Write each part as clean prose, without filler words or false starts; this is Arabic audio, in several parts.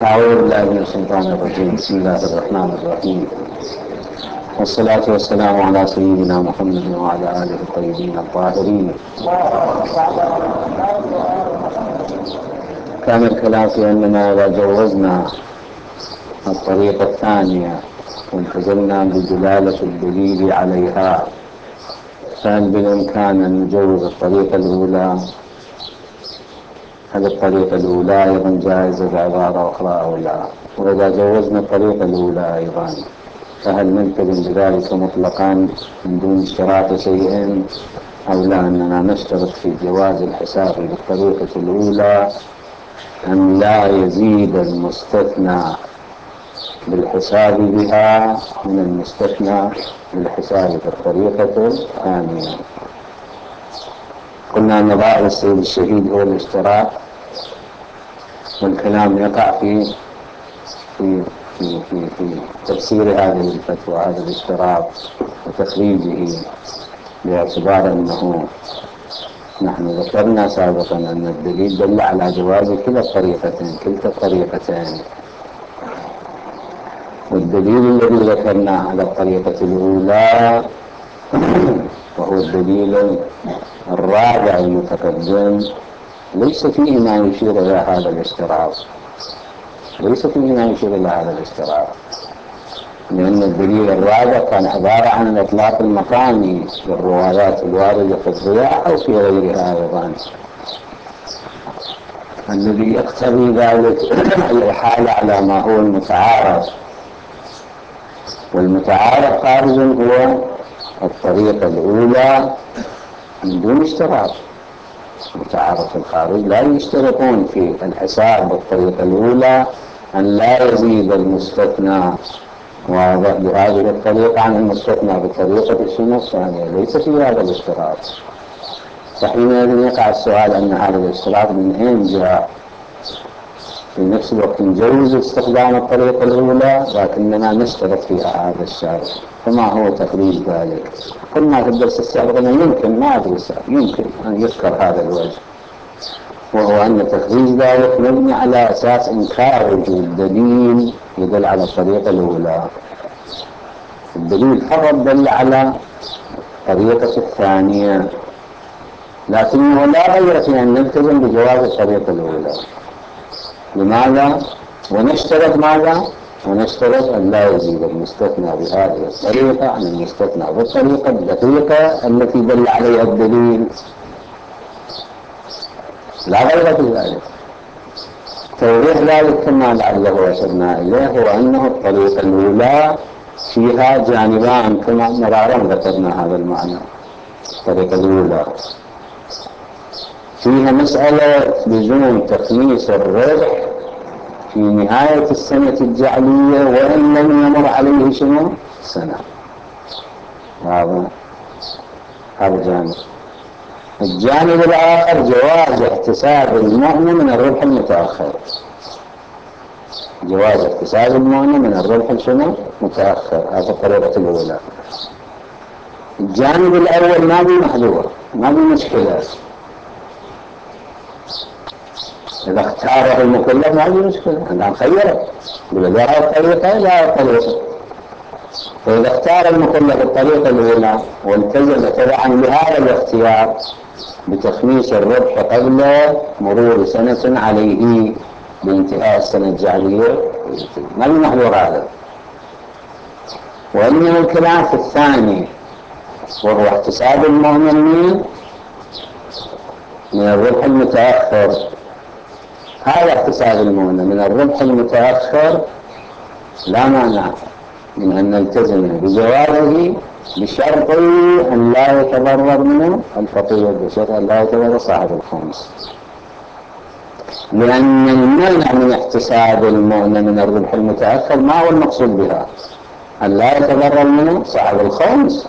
أعوذ بالله من الشيطان الرجيم. بسم الله الرحمن الرحيم، والصلاة والسلام على سيدنا محمد وعلى آله الطيبين الطاهرين. كان الكلام في أننا إذا جوزنا الطريقة الثانية والتزمنا بدلالة الدليل عليها، فهل بالإمكان أن نجوز الطريقة الأولى؟ هل الطريقة الأولى أيضا جائزة بعبارة أخرى أو لا؟ وإذا جوزنا الطريقة الأولى أيضا فهل نلتزم بذلك مطلقا من دون اشتراط شيء، أو لا أننا نشترط في جواز الحساب بالطريقة الأولى أن لا يزيد المستثنى بالحساب بها من المستثنى بالحساب بالطريقة الثانية؟ قلنا أن ظاهر السيد الشهيد هو الاشتراط، والكلام يقع في في في في, في تفسير هذه الفتوى، هذا الاشتراط وتخريجه، باعتبار أنه نحن ذكرنا سابقا أن الدليل دل على جواز كلا الطريقتين، والدليل الذي ذكرناه على الطريقة الأولى وهو الدليل الرابع المتقدم ليس فيه ما يشير إلى هذا الاشتراط، لأن الدليل الرابع كان عبارة عن الإطلاق المقامي للروايات الواردة في الضياء أو في غيرها أيضا، الذي يقتضي ذلك الإحالة على ما هو المتعارف، والمتعارف خارج هو الطريقة الأولى من دون اشتراط. متعارف الخارج لا يشترطون في الحساب بالطريقة الأولى أن لا يزيد المستثنى بهذه الطريقة عن المستثنى بالطريقة الثانية، ليس في هذا الاشتراط. فحينئذ يقع السؤال أن هذا الاشتراط من أين جاء؟ في نفس الوقت نجوز استخدام الطريقة الأولى لكننا نشترط فيها هذا الشرط، فما هو تخريج ذلك؟ قلنا في الدرس السابق يمكن أن يذكر هذا الوجه، وهو أن تخريج ذلك مبني على أساس إنكار وجود دليل يدل على الطريقة الأولى. الدليل فقط دل على الطريقة الثانية، لكنه لا غير في أن نلتزم بجواز الطريقة الأولى. لماذا؟ ونشترط ماذا؟ ونشترط أن لا يزيد المستثنى بهذه الطريقة عن المستثنى بالطريقة الدقيقة التي دل عليها الدليل، لا غير في ذلك. توضيح ذلك كما لعله أشرنا إليه هو أنه الطريقة الأولى فيها جانبان كما مرارا ذكرنا هذا المعنى. الطريقة الأولى فيها مسألة لزوم تخليص الربح في نهاية السنة الجعلية وإن لم يمر عليه شنو؟ سنة. هذا جانب. الجانب الآخر جواز احتساب المؤمن من الربح المتأخر. جواز احتساب المؤمن من الربح شنو؟ متأخر. هذا الطريقة الأولى. الجانب الأول ما بي محظور، ما بي مشكلة، إذا اختاره المكلف ما بي مشكلة، الآن خيره بلا الطريقة لا الطريقة. فإذا اختار المكلف الطريقة الأولى والتزم تبعا بهذا الاختيار بتخميس الربح قبل مرور سنة عليه بانتهاء السنة الجعلية ما بمحظور هذا. وإنما الكلام في الثاني وهو احتساب المؤمن من الربح المتأخر. هذا احتساب المؤمن من الربح المتأخر لا مانع من أن نلتزم بجوازه بشرط أن لا يتضرر منه الفقير، بشرط أن لا يتضرر صاحب الخمس، لأن المنع من احتساب المؤمن من الربح المتأخر ما هو المقصود بها؟ أن لا يتضرر منه صاحب الخمس،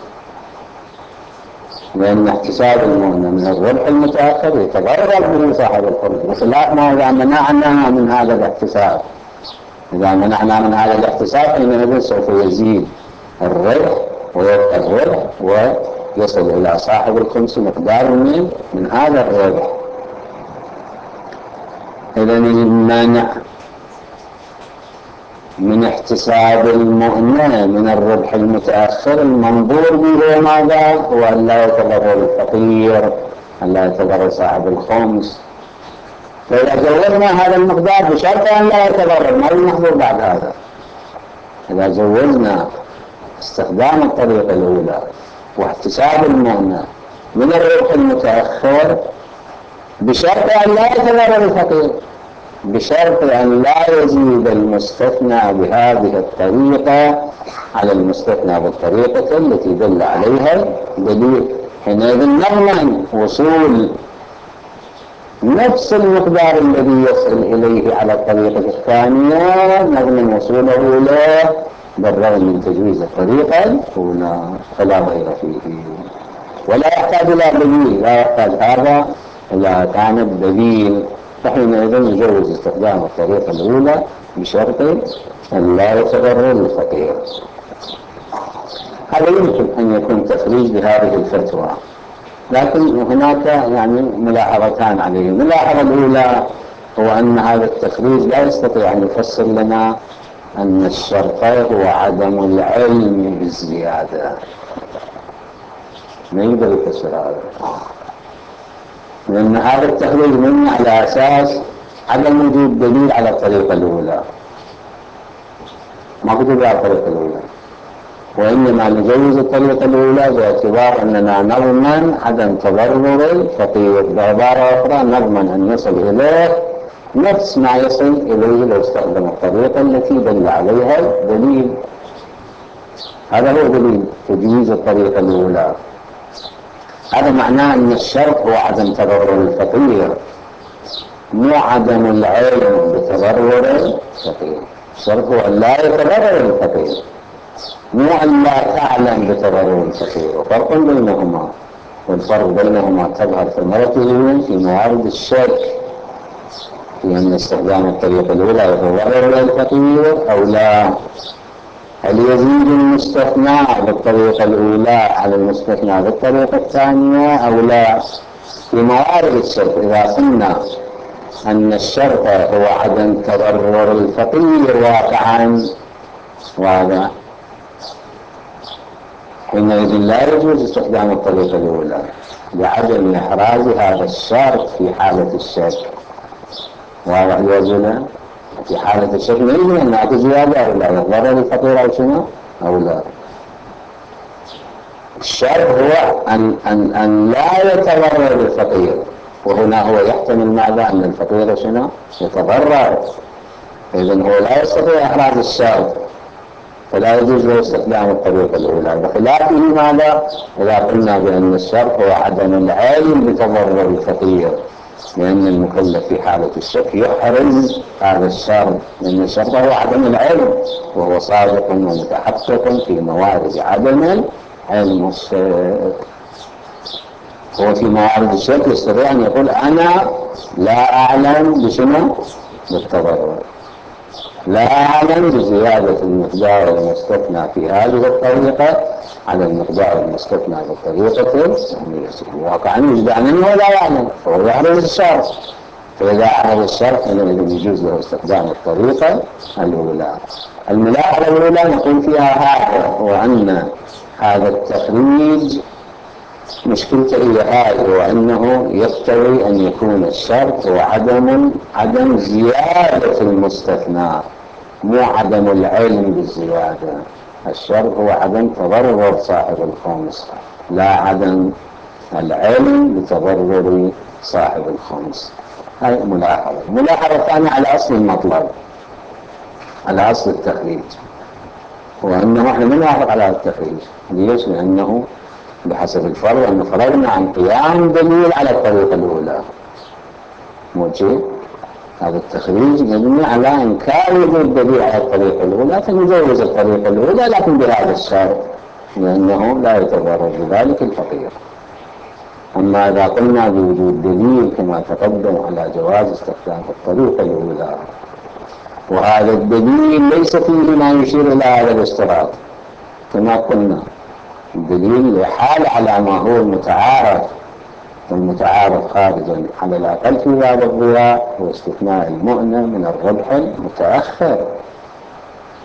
لأن احتساب المؤمن من الربح المتأخر يتضرر منه صاحب الخمس، بخلاف ما إذا منعنا من هذا الاحتساب. إذا منعنا من هذا الاحتساب حينئذ سوف يزيد الربح ويبقى الربح ويصل إلى صاحب الخمس مقدار من هذا الربح. إذن المانع من احتساب المؤنة من الربح المتأخر، المنظور به ماذا؟ هو أن لا يتضرر الفقير، أن لا يتضرر صاحب الخمس. فإذا زودنا هذا المقدار بشرط أن لا يتضرر، ما المحظور بعد هذا؟ إذا زودنا استخدام الطريقة الأولى واحتساب المؤنة من الربح المتأخر بشرط أن لا يتضرر الفقير، بشرط أن لا يزيد المستثنى بهذه الطريقة على المستثنى بالطريقة التي دل عليها دليل، حينئذ نضمن وصول نفس المقدار الذي يصل إليه على الطريقة الثانية، نضمن وصوله إليه بالرغم من تجويز الطريقة الأولى، فلا غير فيه ولا يحتاج إلى دليل، لا يحتاج هذا إلا كان الدليل، فحينئذ نجوز استخدام الطريقة الأولى بشرط أن لا يتضرر الفقير. هذا يمكن أن يكون تخريج لهذه الفتوى، لكن هناك يعني ملاحظتان عليه. الملاحظة الأولى هو أن هذا التخريج لا يستطيع أن يفسر لنا أن الشرط هو عدم العلم بالزيادة، ما يقدر يفسر هذا، لأن هذا التخريج منه على أساس عدم وجود دليل على الطريقة الأولى، ما بدل على الطريقة الأولى، وإنما نجوز الطريقة الأولى باعتبار أننا نضمن عدم تضرر الفقير، بعبارة أخرى نضمن أن يصل إليه نفس ما يصل إليه لو استخدم الطريقة التي دل عليها دليل. هذا هو دليل تجويز الطريقة الأولى. هذا معناه أن الشرط هو عدم تضرر الفقير، مو عدم العلم بتضرر الفقير. الشرط هو أن لا يتضرر الفقير، مو أن لا تعلم بتضرر الفقير، وفرق بينهما، والفرق بينهما تظهر ثمرته في موارد الشك، في أن استخدام الطريقة الأولى يتضرر الفقير أو لا، هل يزيد المستثنى بالطريقة الأولى على المستثنى بالطريقة الثانية أو لا. في موارد الشرط إذا قلنا أن الشرط هو عدم تضرر الفقير واقعا، وهذا حينئذ لا يجوز استخدام الطريقة الأولى لعدم إحراز هذا الشرط في حالة الشك. واضح يا؟ في حالة الشك يمكن أن نأتي زيادة أو لا يضرر الفقير أو شنو أو لا. الشرط هو أن لا يتضرر الفقير، وهنا هو يحتمل ماذا؟ أن الفقير شنو يتضرر، إذن هو لا يستطيع إحراز الشرط، فلا يجوز له استخدام الطريقة الأولى. بخلافه ماذا؟ إذا قلنا بأن الشرط هو عدم العلم بتضرر الفقير، لأن المكلف في حالة الشك يحرز هذا الشرط، لأن الشرط هو عدم العلم، وهو صادق ومتحقق في موارد عدم العلم. هو في موارد الشك يستطيع أن يقول أنا لا أعلم بشنو؟ بالتضرر، لا أعلم بزيادة المقدار المستثنى في هذه الطريقة على المقدار المستثنى بالطريقة الثانية. واقعا يجب أنه لا يعلم، فهو يحرز الشرط، فإذا أحرز الشرط فإنه يجوز له استخدام الطريقة الأولى. الملاحظة الأولى نقول فيها هذا، وأن هذا التخريج مشكلته هي هذه، وأنه يقتضي أن يكون الشرط هو عدم زيادة المستثنى، مو عدم العلم بالزيادة. الشرط هو عدم تضرر صاحب الخمس، لا عدم العلم بتضرر صاحب الخمس. هاي ملاحظة. ملاحظة ثانية على أصل المطلب، على أصل التخريج، وأنه احنا ما نوافق على التخريج. ليش؟ لأنه بحسب الفرض أن فرضنا عن قيام دليل على الطريقة الأولى، موجه هذا التخريج مبني على إنكار وجود دليل على الطريقة الأولى، فنجوز الطريقة الأولى لكن بهذا الشرط، لأنه لا يتضرر بذلك الفقير. أما إذا قلنا بوجود دليل كما تقدم على جواز استخدام الطريقة الأولى، وهذا الدليل ليس فيه ما يشير إلى هذا الاشتراط، كما قلنا الدليل يحال على ما هو المتعارف، والمتعارف خارجا على الأقل في باب الضياء واستثناء المؤنة من الربح المتأخر.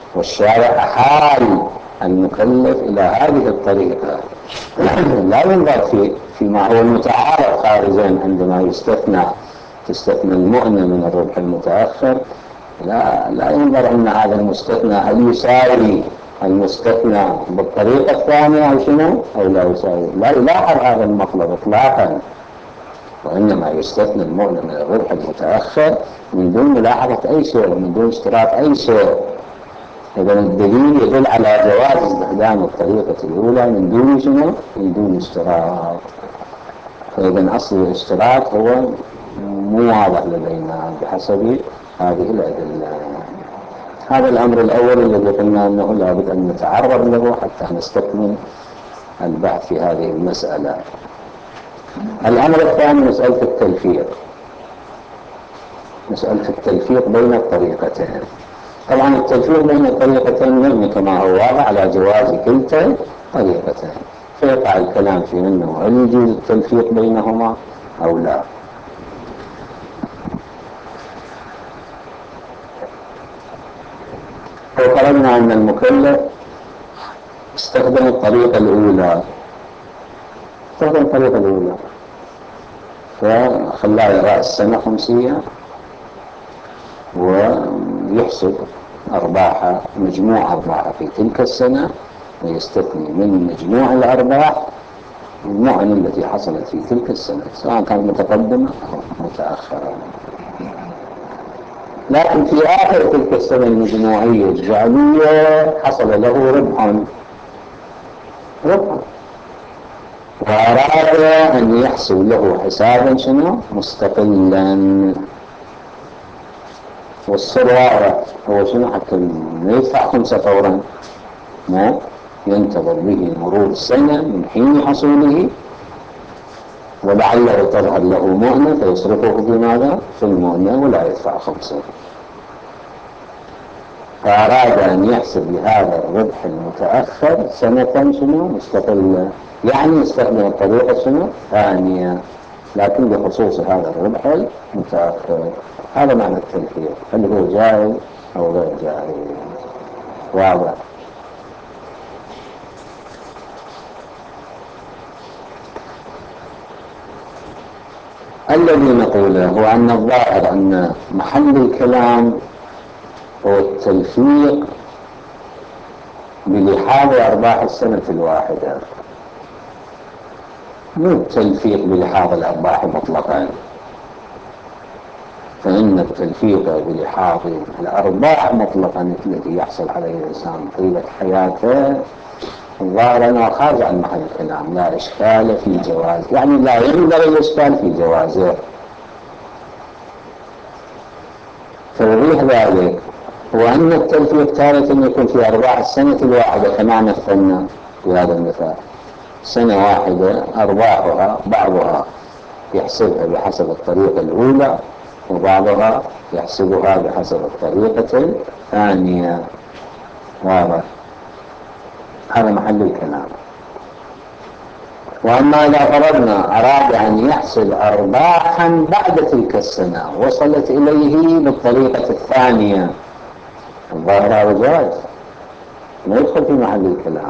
والشارع أحال المكلف إلى هذه الطريقة. لا ينظر فيما هو المتعارف خارجا عندما تستثنى المؤنة من الربح المتأخر. لا ينظر أن هذا المستثنى هل يساوي المستثنى بالطريقة الثانية أو شنو أو لا يساوي. لا يلاحظ هذا المطلب إطلاقا، وإنما يستثنى المؤنة من الربح المتأخر من دون ملاحظة أي شيء ومن دون اشتراط أي شيء. إذا الدليل يدل على جواز استخدام الطريقة الأولى من دون شنو؟ من دون اشتراط. فإذا أصل الاشتراط هو مو واضح لدينا بحسب هذه الأدلة. هذا الأمر الأول الذي قلنا أنه لابد أن نتعرض له حتى نستكمل البحث في هذه المسألة. الأمر الثاني مسألة التلفيق. مسألة التلفيق بين الطريقتين. طبعا التلفيق بين الطريقتين مبني كما هو واضح على جواز كلتا طريقتين، فيقع الكلام في أنه هل يجوز التلفيق بينهما أو لا. وقررنا أن المكلف استخدم الطريقة الأولى، فخلاه يراء السنة 500 ويحسب أرباحها مجموع أرباحها في تلك السنة، ويستثني من مجموع الأرباح المؤن التي حصلت في تلك السنة سواء كانت متقدمة أو متأخرة. لكن في آخر تلك السنة المجموعية الجعلية حصل له ربح، وأراد أن يحسب له حسابا شنو مستقلا. والسر هو شنو حتى ما يدفع 5 فورا، ما ينتظر به مرور سنة من حين حصوله، ولعله تظهر له مؤنة فيصرفه في ماذا؟ في المؤنة ولا يدفع 5. فأراد أن يحسب لهذا الربح المتأخر سنة شنو مستقلة، يعني يستخدم الطريقة شنو ثانية لكن بخصوص هذا الربح المتأخر. هذا معنى التلفيق. هل هو جائز أو غير جائز؟ واضح. الذي نقوله هو أن الظاهر أن محل الكلام هو التلفيق بلحاظ أرباح السنة الواحدة، مو التلفيق بلحاظ الأرباح مطلقا. فإن التلفيق بلحاظ الأرباح مطلقا التي يحصل عليه الإنسان طيلة حياته الظاهر أنه خارج عن محل الكلام، لا إشكال في جواز، يعني لا ينظر الإشكال في جوازه. توضيح ذلك هو أن التلفيق تارة يكون في أرباح السنة الواحدة كما مثلنا في هذا المثال. سنة واحدة أرباحها بعضها يحسبها بحسب الطريقة الأولى وبعضها يحسبها بحسب الطريقة الثانية. واضح. هذا محل الكلام. وأما إذا فرضنا أراد أن يحسب أرباحا بعد تلك السنة وصلت إليه بالطريقة الثانية، الظاهر هذا جائز، ما يدخل في محل الكلام.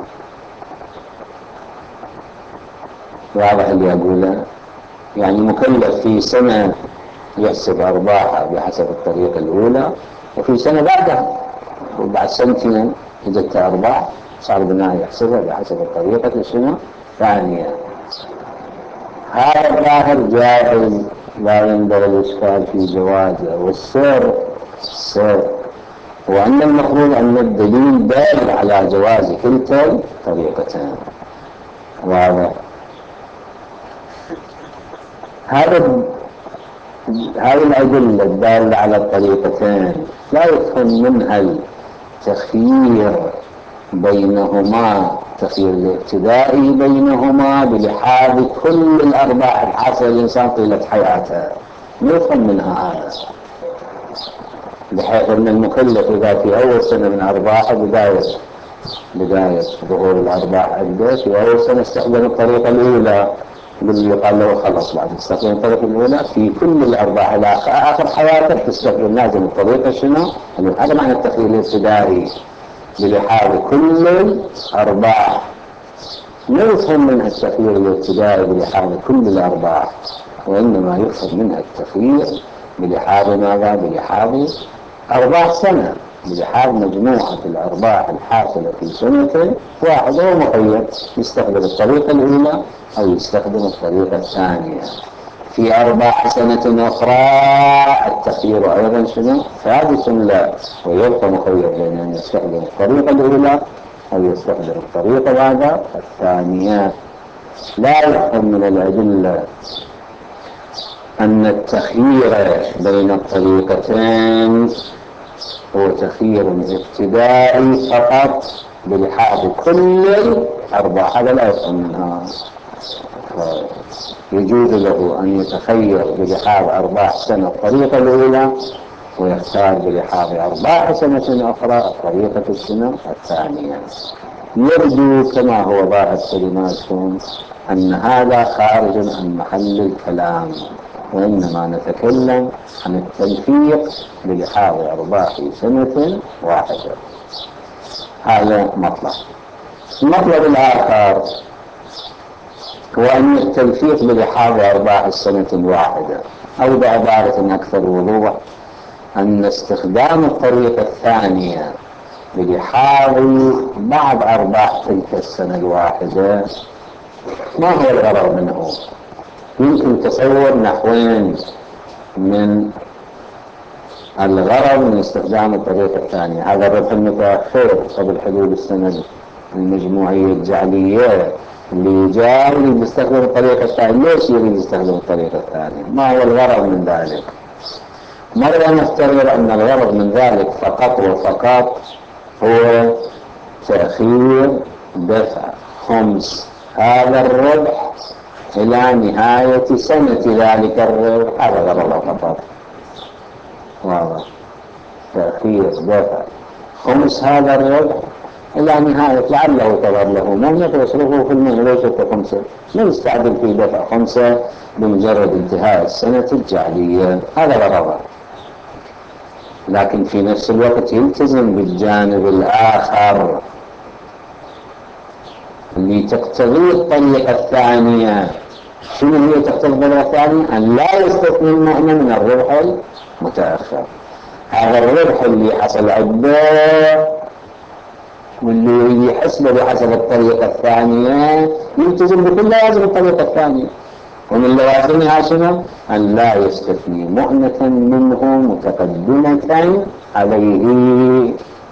واضح اللي أقوله؟ يعني مكلف في سنة يحسب أرباحها بحسب الطريقة الأولى، وفي سنة بعدها وبعد سنتين وجدت أرباح صار بناء يحسبها بحسب الطريقة الثانية. هذا الظاهر جائز لا ينبغي الإشكال في جوازه. والسر وأن المفروض أن الدليل دال على جواز كلتا الطريقتين. واضح. هذه الأدلة الدالة على الطريقتين لا يفهم منها التخيير بينهما، تخيير الابتدائي بينهما بلحاظ كل الأرباح الحاصلة للإنسان طيلة حياته، ما يفهم منها هذا. بحيث أن المكلف إذا في أول سنة من أرباحه بداية ظهور الأرباح عنده في أول سنة استخدم الطريقة الأولى، يقال له خلص بعد تستخدم الطريقة الأولى في كل الأرباح إلى آخر حياتك تستخدم لازم الطريقة شنو؟ هذا معنى التخيير الابتدائي. بلحاظ كل الأرباح. لا يفهم منها التخيير الابتدائي بلحاظ كل الأرباح، وإنما يفهم منها التخيير بلحاظ ماذا؟ بلحاظ أرباح سنة، بلحاظ مجموعة الأرباح الحاصلة في سنة واحدة، ومخير يستخدم الطريقة الأولى أو يستخدم الطريقة الثانية. في أرباح سنة أخرى التخيير أيضا شنو؟ ثابت لا، ويبقى مخير بين أن يستخدم الطريقة الأولى أو يستخدم الطريقة بعد الثانية. لا يفهم من الأدلة أن التخيير بين الطريقتين هو تخيير ابتدائي فقط بلحاظ كل الأرباح، هذا لا يفهم منها. يجوز له أن يتخير بلحاظ أرباح سنة الطريقة الأولى، ويختار بلحاظ أرباح سنة أخرى الطريقة السنة الثانية. يبدو كما هو ظاهر كلماتكم أن هذا خارج عن محل الكلام، وإنما نتكلم عن التلفيق بلحاظ أرباح سنة واحدة. هذا مطلب. المطلب الآخر هو أن التلفيق بلحاظ أرباح السنة الواحدة، أو بعبارة أكثر وضوح أن استخدام الطريقة الثانية بلحاظ بعض أرباح تلك السنة الواحدة ما هو الغرض منه؟ يمكن تصور نحوين من الغرض من استخدام الطريقة الثانية. هذا الربح المتأخر قبل حدود السنة المجموعية الجعلية اللي جاء يريد يستخدم الطريقة الثانية. ليش يريد يستخدم الطريقة الثانية؟ ما هو الغرض من ذلك؟ مرة نفترض أن الغرض من ذلك فقط وفقط هو تأخير دفع خمس هذا الربح إلى نهاية سنة ذلك الربح. هذا غرض فقط، واضح؟ تأخير دفع خمس هذا الربح إلى نهاية، لعله تظهر له مهنة ويصرفه في المهنة ليست خمسة، لا يستعجل في دفع خمسة بمجرد انتهاء السنة الجعلية. هذا غرضه، لكن في نفس الوقت يلتزم بالجانب الآخر اللي تقتضي الطريقة الثانية. شنو هي تقتضي الطريقة الثانية؟ أن لا يستثني المؤمن من الربح المتأخر. هذا الربح اللي حصل عنده واللي يحسبه بحسب الطريقة الثانية يلتزم بكل لوازم الطريقة الثانية، ومن لوازمها شنو؟ أن لا يستثني مؤنة منه متقدمة عليه،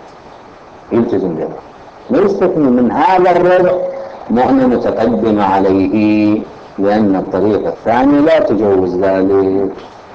يلتزم بها. لا يستثني من هذا الربح مؤنة متقدمة عليه، لأن الطريقة الثانية لا تجوز ذلك.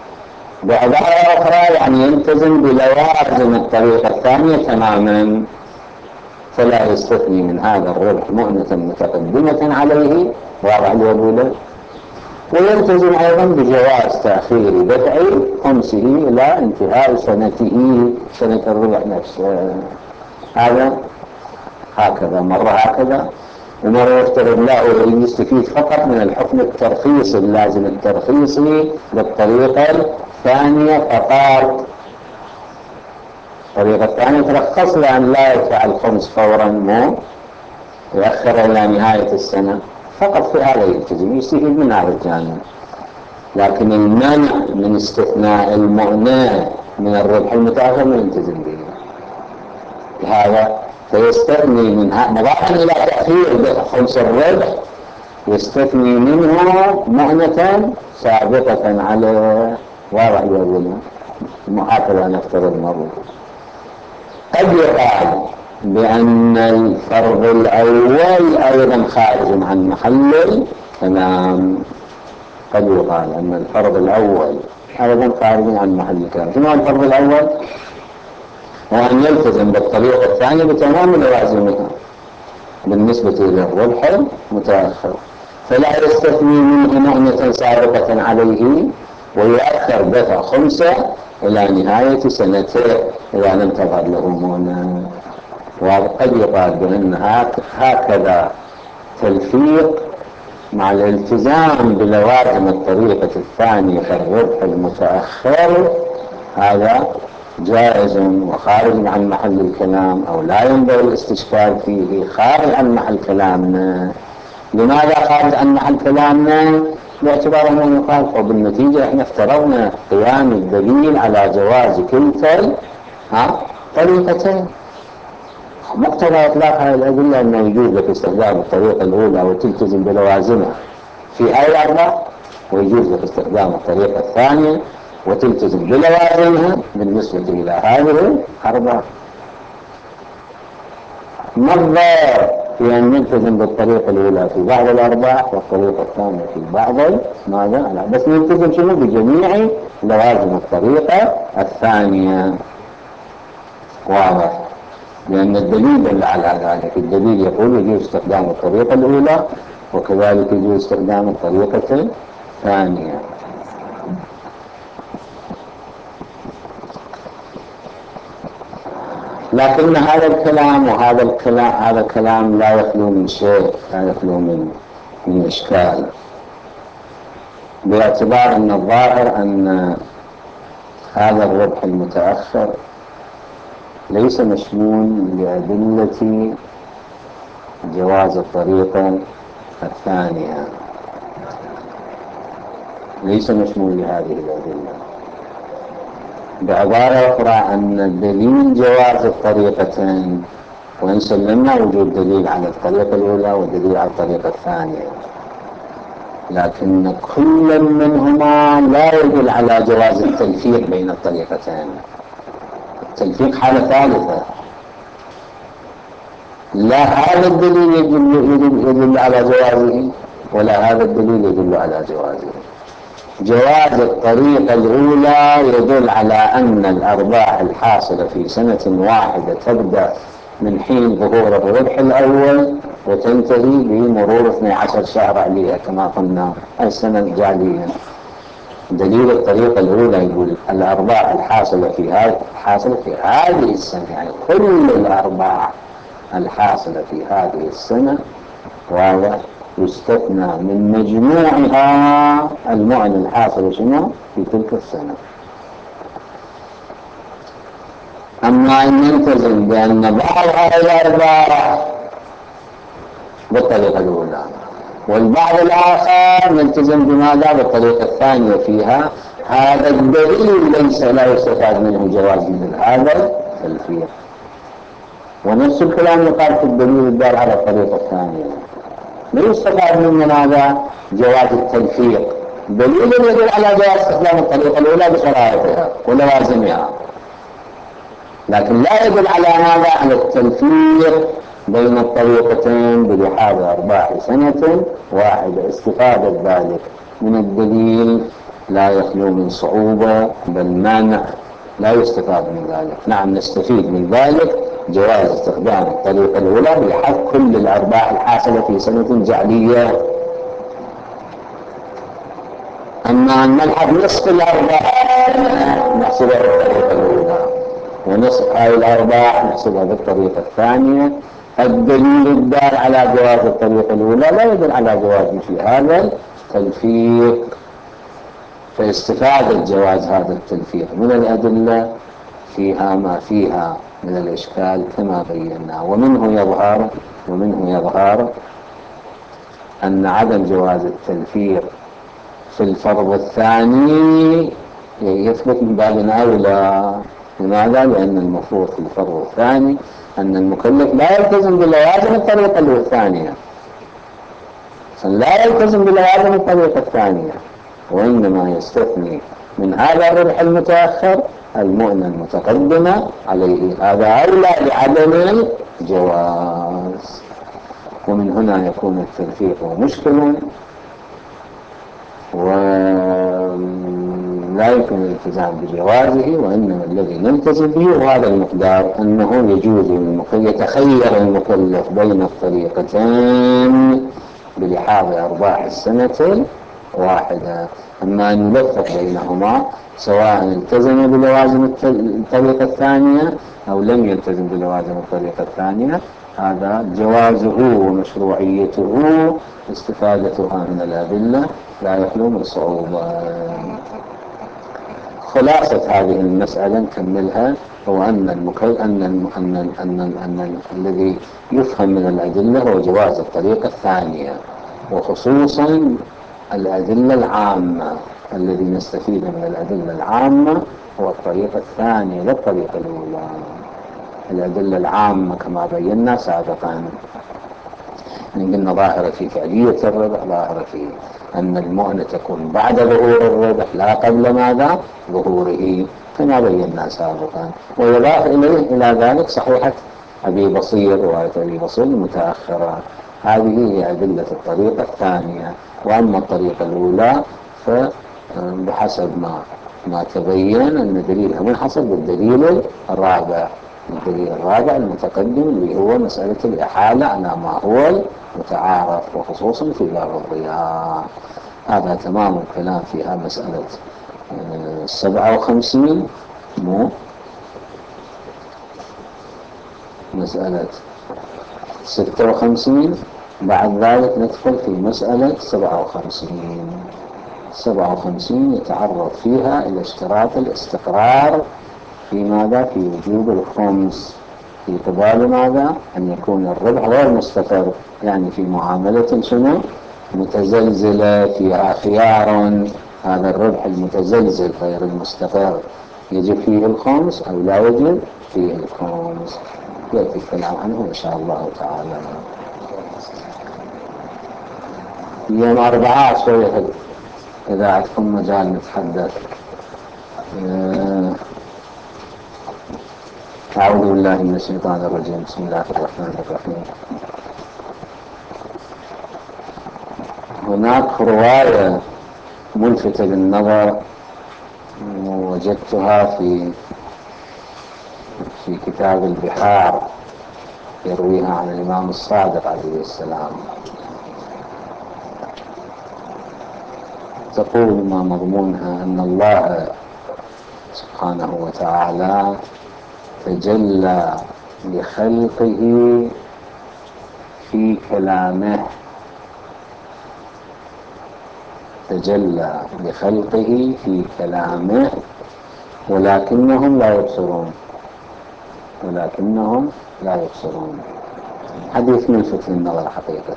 بعبارة أخرى يعني يلتزم بلوازم الطريقة الثانية تماما، فلا يستثني من هذا الربح مؤنة متقدمة عليه، واضح الوضوء، ويلتزم أيضا بجواز تأخير دفع خمسه إلى انتهاء سنته، سنة الربح نفسه. هذا هكذا، مرة هكذا ومرة يفترض لا يريد يستفيد فقط من الحكم الترخيصي اللازم الترخيصي للطريقة الثانية فقط. الطريقة الثانية ترخص لأن لا يدفع الخمس فورا، مو يؤخر إلى نهاية السنة فقط. في هذا يلتزم يستفيد من هذا الجانب، لكن المنع من استثناء المؤنة من الربح المتأخر ما يلتزم به. لهذا فيستثني منها نظرا إلى تأخير دفع خمس الربح، يستثني منه مؤنة سابقة على واضح يقول هكذا نفترض مرة. قد يقال بأن الفرض الأول أيضا خارج عن محل الكلام. قد يقال أن الفرض الأول أيضا خارج عن محل الكلام. شنو الفرض الأول؟ وأن يلتزم بالطريقة الثانية بتمام لوازمها بالنسبة إلى الربح المتأخر، فلا يستثني منه مؤنة سابقة عليه ويؤخر دفع خمسة إلى نهاية سنته إذا لم تظهر له مؤنة. وقد يقال بأن هكذا تلفيق مع الالتزام بلوازم الطريقة الثانية كالربح المتأخر هذا جائز وخارج عن محل الكلام أو لا ينبغي الاستشكال فيه خارج عن محل كلامنا. لماذا خارج عن محل كلامنا؟ باعتبار أنه يقال بالنتيجة احنا افترضنا قيام الدليل على جواز كلتا طريقتين. مقتضى إطلاق هذه الأدلة أنه يجوز لك استخدام الطريقة الأولى وتلتزم بلوازمها في هذه الأربعة، ويجوز لك استخدام الطريقة الثانية وتلتزم بلوازمها بالنسبة إلى هذه الأربعة. ما الضار في أن نلتزم بالطريقة الأولى في بعض الأربعة والطريقة الثانية في بعض ماذا؟ بس نلتزم شنو؟ بجميع لوازم الطريقة الثانية. واضح؟ لأن الدليل دل على ذلك. الدليل يقول يجوز استخدام الطريقة الأولى وكذلك يجوز استخدام الطريقة الثانية. لكن هذا الكلام هذا الكلام لا يخلو من شيء، لا يخلو من إشكال، باعتبار أن الظاهر أن هذا الربح المتأخر ليس مشمول لأدلة جواز الطريقة الثانية، ليس مشمول لهذه الأدلة. بعبارة أخرى أن دليل جواز الطريقتين، وإن سلمنا وجود دليل على الطريقة الأولى ودليل على الطريقة الثانية، لكن كل منهما لا يدل على جواز التلفيق بين الطريقتين. التلفيق حالة ثالثة، لا هذا الدليل يدل على جوازه ولا هذا الدليل يدل على جوازه. جواز الطريقة الأولى يدل على أن الأرباح الحاصلة في سنة واحدة تبدأ من حين ظهور الربح الأول وتنتهي بمرور 12 شهر عليها كما قلنا السنة الجارية. دليل الطريقة الأولى يقول الأرباح الحاصلة في هذه السنة، يعني كل الأرباح الحاصلة في هذه السنة ويستثنى من مجموعها المعنى الحاصل شنو في تلك السنة. أما أن نلتزم بأن بعض هذه الأرباح بالطريقة الأولى والبعض الآخر نلتزم بماذا؟ بالطريقة الثانية فيها، هذا الدليل ليس لا يستفاد منه جواز مثل هذا التلفيق. ونفس الكلام يقال في الدليل الدال على الطريقة الثانية، لا يستفاد منه ماذا؟ جواز التلفيق. دليل يدل على جواز استخدام الطريقة الأولى بشرائطها ولوازمها، لكن لا يدل على ماذا؟ على التلفيق بين الطريقتين بلحاظ أرباح سنة واحدة. استفادة ذلك من الدليل لا يخلو من صعوبة بل مانع لا يستفاد من ذلك. نعم نستفيد من ذلك جواز استخدام الطريقة الأولى بحق كل الأرباح الحاصلة في سنة جعلية. أما أن نلحق نصف الأرباح نحسبها بالطريقة الأولى ونصف هذه الأرباح نحسبها بالطريقة الثانية، الدليل الدال على جواز الطريقة الأولى لا يدل على جواز مثل هذا التلفيق. فاستفادة جواز هذا التلفيق من الأدلة فيها ما فيها من الإشكال كما بينا. ومنه يظهر أن عدم جواز التلفيق في الفرض الثاني يثبت من باب أولى. لماذا؟ لأن المفروض في الفرض الثاني أن المكلف لا يلتزم بلوازم الطريقة الثانية، لا يلتزم بلوازم الطريقة الثانية، وإنما يستثني من هذا الربح المتأخر المؤنة المتقدمة عليه. هذا أولى لعدم الجواز. ومن هنا يكون التلفيق مشكلا ولا يمكن الالتزام بجوازه، وإنما الذي نلتزم به وهذا المقدار أنه يجوز يتخير المكلف بين الطريقتين بلحاظ أرباح السنة واحدة. أما أن يلفق بينهما سواء التزم بلوازم الطريقة الثانية أو لم يلتزم بلوازم الطريقة الثانية، هذا جوازه ومشروعيته استفادتها من الأدلة لا يخلو من صعوبة. خلاصة هذه المسألة نكملها، هو أن الذي يفهم من الأدلة هو جواز الطريقة الثانية، وخصوصا الأدلة العامة. الذي نستفيد من الأدلة العامة هو الطريقة الثانية لا الطريقة الأولى. الأدلة العامة كما بينا سابقا قلنا ظاهرة في فعلية الربح، ظاهرة في أن المؤنة تكون بعد ظهور الربح لا قبل ماذا؟ ظهوره كما بينا سابقا. ويضاف إلى ذلك صحيحة أبي بصير، رواية أبي بصير المتأخرة. هذه هي أدلة الطريقة الثانية. وأما الطريقة الأولى فبحسب ما تبين أن دليلها منحصر بالدليل الرابع. الدليل الرابع المتقدم اللي هو مسألة الإحالة على ما هو متعارف، وخصوصا في باب الضياع. هذا تمام الكلام فيها. مسألة 57 مو مسألة 56. بعد ذلك ندخل في مسألة 57. 57 يتعرض فيها إلى اشتراط الاستقرار في ماذا؟ في وجوب الخمس، في قبال ماذا؟ أن يكون الربح غير مستقر، يعني في معاملة شنو؟ متزلزلة فيها خيار. هذا الربح المتزلزل غير المستقر يجب فيه الخمس أو لا يجب فيه الخمس؟ يأتي الكلام عنه إن شاء الله تعالى. يوم 4 شوية إذا عندكم مجال نتحدث. أعوذ بالله من الشيطان الرجيم. بسم الله الرحمن الرحيم. هناك رواية ملفتة للنظر وجدتها في كتاب البحار، يرويها عن الإمام الصادق عليه السلام. تقول ما مضمونها أن الله سبحانه وتعالى تجلى لخلقه في كلامه، تجلى لخلقه في كلامه ولكنهم لا يبصرون، ولكنهم لا يبصرون. حديث ملفت للنظر حقيقة.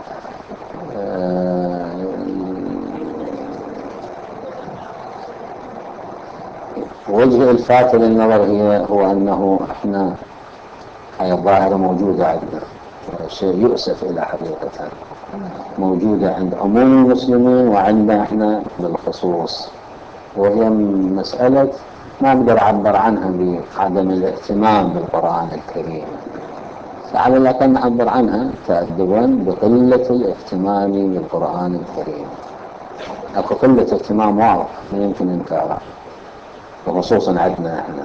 وجه الفات للنظر هو أنه إحنا هاي الظاهرة موجودة عندنا، شيء يؤسف إلى حقيقة، موجودة عند عموم المسلمين وعندنا إحنا بالخصوص. وهي مسألة ما أقدر أعبر عنها بعدم الاهتمام بالقرآن الكريم، فعلى الأقل نعبر عنها تأدبا بقلة الاهتمام بالقرآن الكريم. أكو قلة اهتمام واضح ما يمكن إنكاره، وخصوصا عندنا إحنا.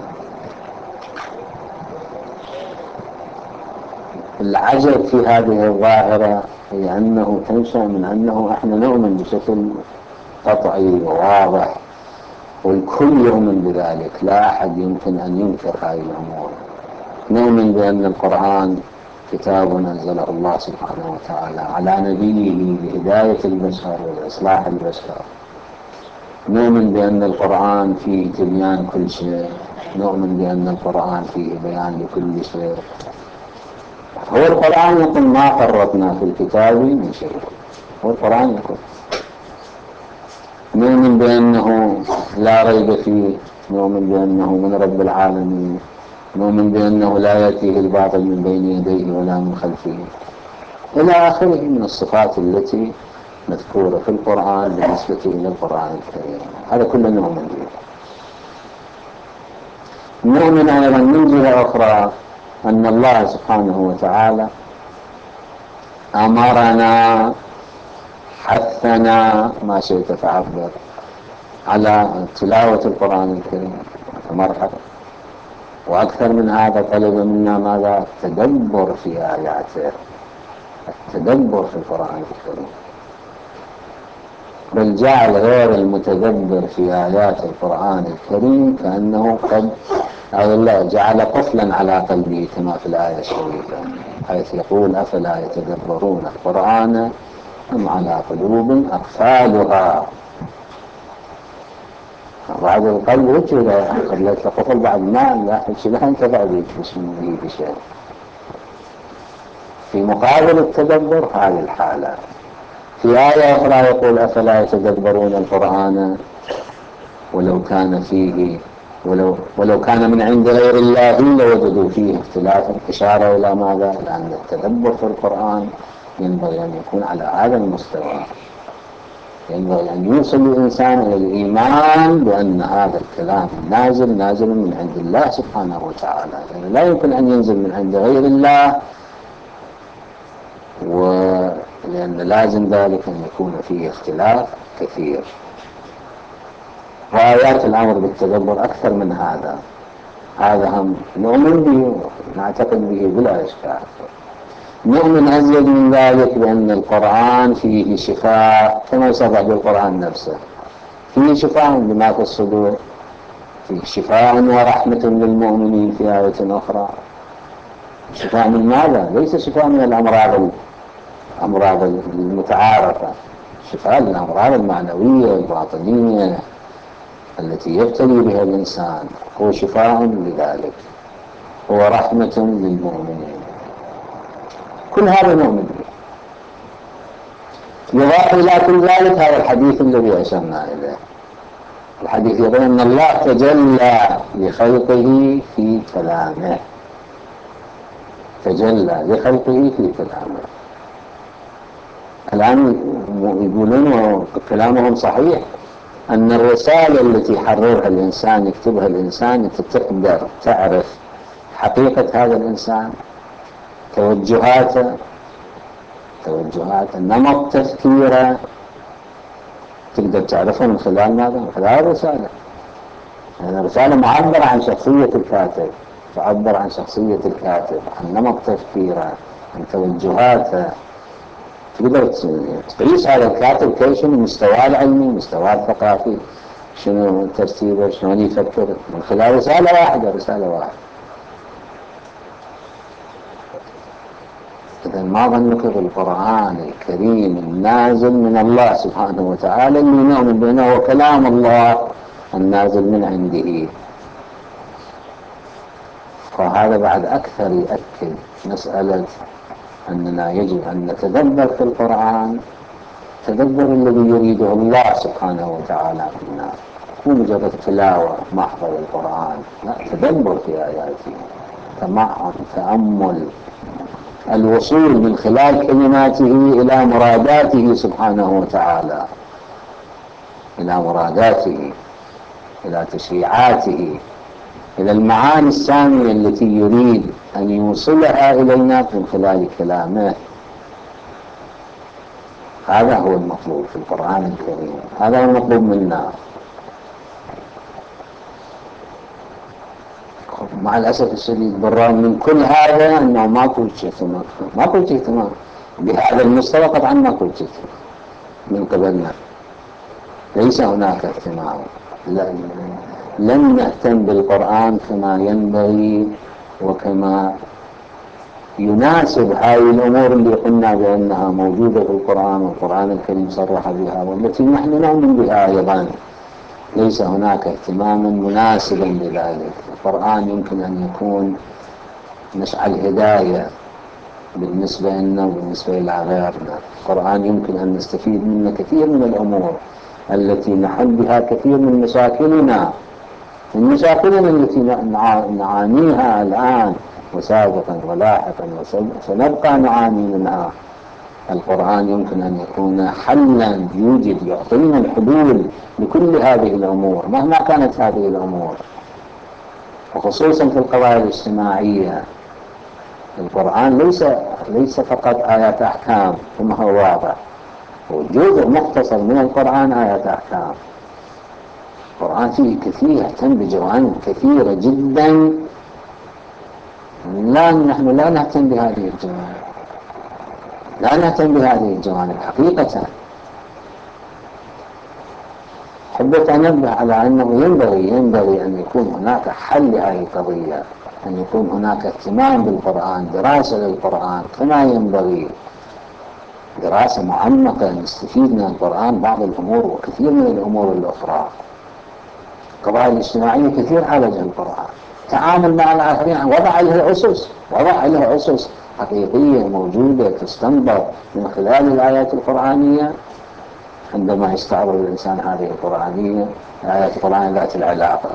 العجب في هذه الظاهرة هي أنه تنشأ من أنه إحنا نؤمن بشكل قطعي وواضح، والكل يؤمن بذلك، لا أحد يمكن أن ينكر هذه الأمور. نؤمن بأن القرآن كتاب أنزله الله سبحانه وتعالى على نبيه لهداية البشر وإصلاح البشر. نؤمن بأن القرآن فيه تبيان كل شيء، نؤمن بأن القرآن فيه بيان لكل شيء. هو القرآن يقول ما فرطنا في الكتاب من شيء، هو القرآن يقول. نؤمن بأنه لا ريب فيه، نؤمن بأنه من رب العالمين، نؤمن بأنه لا يأتيه الباطل من بين يديه ولا من خلفه، إلى آخره من الصفات التي مذكورة في القرآن بالنسبة إلى القرآن الكريم. هذا كله نؤمن به. نؤمن أيضا من جهة أخرى أن الله سبحانه وتعالى أمرنا، حثنا، ما شئت فعبر، على تلاوة القرآن الكريم كمرحلة. وأكثر من هذا طلب منا ماذا؟ التدبر في آياته، التدبر في القرآن الكريم. بل جعل غير المتدبر في آيات القرآن الكريم كأنه قد الله جعل قفلا على قلبه كما في الآية الشريفة، حيث يقول أفلا يتدبرون القرآن أم على قلوب أقفالها. بعد القلب وجه خليت القفل بعد ما لا لا ينتفع به بشيء. في مقابل التدبر هذه الحالة. في آية أخرى يقول أفلا يتدبرون القرآن ولو كان من عند غير الله لوجدوا فيه اختلافا، إشارة إلى ماذا؟ لأن التدبر في القرآن ينبغي أن يكون على هذا المستوى، ينبغي أن يوصل الإنسان إلى الإيمان بأن هذا الكلام نازل من عند الله سبحانه وتعالى، يعني لا يمكن أن ينزل من عند غير الله، ولأن لازم ذلك أن يكون فيه اختلاف كثير. وآيات الأمر بالتدبر أكثر من هذا. هذا هم نؤمن به ونعتقد به بلا إشكال. نؤمن أزيد من ذلك بأن القرآن فيه شفاء، كما يصرح بالقرآن نفسه، فيه شفاء لما في الصدور، فيه شفاء ورحمة للمؤمنين في آية أخرى. شفاء من ماذا؟ ليس شفاء من الأمراض المتعارفة، شفاء للأمراض المعنوية والباطنية التي يبتلي بها الإنسان، هو شفاء لذلك، هو رحمة للمؤمنين. كل هذا نؤمن به. يضاف إلى كل ذلك هذا الحديث الذي أشرنا إليه. الحديث يقول أن الله تجلى لخلقه في كلامه، تجلى لخلقه في كلامه. الآن يقولون كلامهم صحيح، أن الرسالة التي يحررها الإنسان يكتبها الإنسان تقدر تعرف حقيقة هذا الإنسان، توجهاته، نمط تفكيره، تقدر تعرفه من خلال ماذا؟ من خلال الرسالة. يعني الرسالة معبرة عن شخصية الكاتب، تعبر عن شخصية الكاتب، عن نمط تفكيره، عن توجهاته. تقدر تقيس هذا الكاتب كيف، شنو مستواه العلمي، مستواه الثقافي، شنو ترتيبه، شلون يفكر، من خلال رسالة واحدة. إذا ما ظنك بالقرآن الكريم النازل من الله سبحانه وتعالى اللي نؤمن بأنه كلام الله النازل من عنده؟ فهذا بعد أكثر يؤكد مسألة أننا يجب أن نتدبر في القرآن تدبر الذي يريده الله سبحانه وتعالى منا، مو مجرد تلاوة محضر القرآن، لا، تدبر في آياته، تأمل، الوصول من خلال كلماته إلى مراداته سبحانه وتعالى، إلى مراداته، إلى تشريعاته، إلى المعاني السامية التي يريد أن يوصلها إلينا من خلال كلامه. هذا هو المطلوب في القرآن الكريم، هذا هو المطلوب منا. مع الأسف الشديد بالرغم من كل هذا أنه ماكو اهتمام بهذا المستوى، قطعا ماكو اهتمام من قبلنا، ليس هناك اهتمام. لن نهتم بالقرآن كما ينبغي وكما يناسب هذه الأمور اللي قلنا بأنها موجودة في القرآن والقرآن الكريم صرح بها والتي نحن نؤمن بها أيضا. ليس هناك اهتماما مناسبا لذلك. القرآن يمكن أن يكون مشعل هداية بالنسبة لنا وبالنسبة إلى غيرنا. القرآن يمكن أن نستفيد منه كثير من الأمور التي نحل بها كثير من مشاكلنا التي نعانيها الآن وسابقا ولاحقا وسنبقى نعاني منها. القرآن يمكن أن يكون حلا، يعطينا الحلول لكل هذه الأمور مهما كانت هذه الأمور، وخصوصا في القضايا الاجتماعية. القرآن ليس فقط آيات أحكام كما هو واضح، وجزء مختصر من القرآن آيات أحكام. القرآن فيه كثير، يهتم بجوانب كثيرة جدا، نحن لا نهتم بهذه الجوانب، حقيقة. حبيت أنبه على أنه ينبغي أن يكون هناك حل لهذه القضية، أن يكون هناك اهتمام بالقرآن، دراسة للقرآن كما ينبغي، دراسة معمقة نستفيد من القرآن بعض الأمور وكثير من الأمور الأخرى. القضايا الاجتماعية كثير عالجها القرآن. تعامل مع الآخرين وضع له أسس حقيقية موجودة تستنبط من خلال الآيات القرآنية. عندما يستعرض الإنسان هذه الآيات القرآنية ذات العلاقة،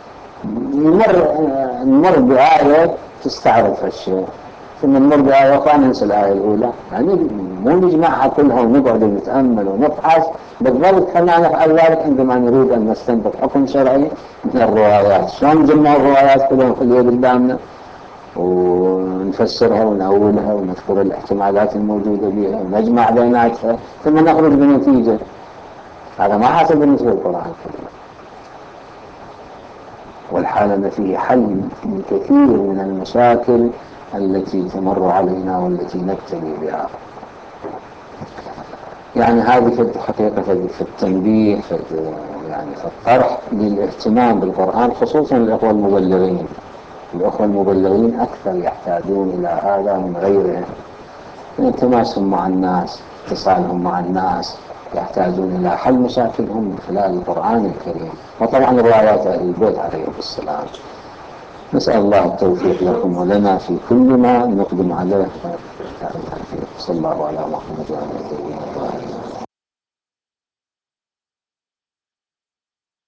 نمر بآية تستعرض هالشيء، ثم نمر بآية أخرى ننسى الآية الأولى، يعني مو نجمعها كلها ونقعد نتأمل ونبحث. بالضبط كما نفعل ذلك عندما نريد أن نستنبط حكم شرعي من الروايات. شلون نجمع الروايات كلها خليها قدامنا ونفسرها ونأولها ونذكر الاحتمالات الموجودة بها ونجمع بيناتها ثم نخرج بنتيجة. هذا ما حصل بالنسبة للقرآن الكريم. والحال أن فيه حل لكثير من المشاكل التي تمر علينا والتي نبتلي بها. يعني هذه في الحقيقة في التنبيه يعني في الطرح للاهتمام بالقرآن، خصوصا الأخوة المبلغين. الأخوة المبلغين أكثر يحتاجون إلى هذا من غيرهم، من تماسهم مع الناس، اتصالهم مع الناس، يحتاجون إلى حل مشاكلهم من خلال القرآن الكريم، وطبعا روايات أهل البيت عليهم السلام. نسأل الله التوفيق لكم ولنا في كل ما نقدم عليه. صلى الله على محمد وعلى آله وصحبه.